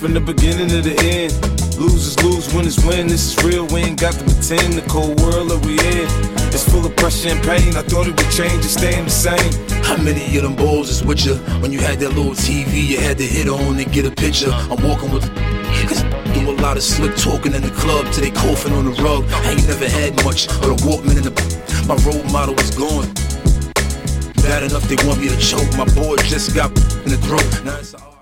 from the beginning to the end. Losers lose, winners win. This is real, we ain't got to pretend. The cold world that we in, it's full of pressure and pain. I thought it would change, it's staying the same. How many of them balls is with you? When you had that little TV, you had to hit on and get a picture. I'm walking with cause do a lot of slick talking in the club till they coughing on the rug. I ain't never had much, but a Walkman in the my role model was gone. Bad enough they want me to choke. My boy just got in the throat. Now it's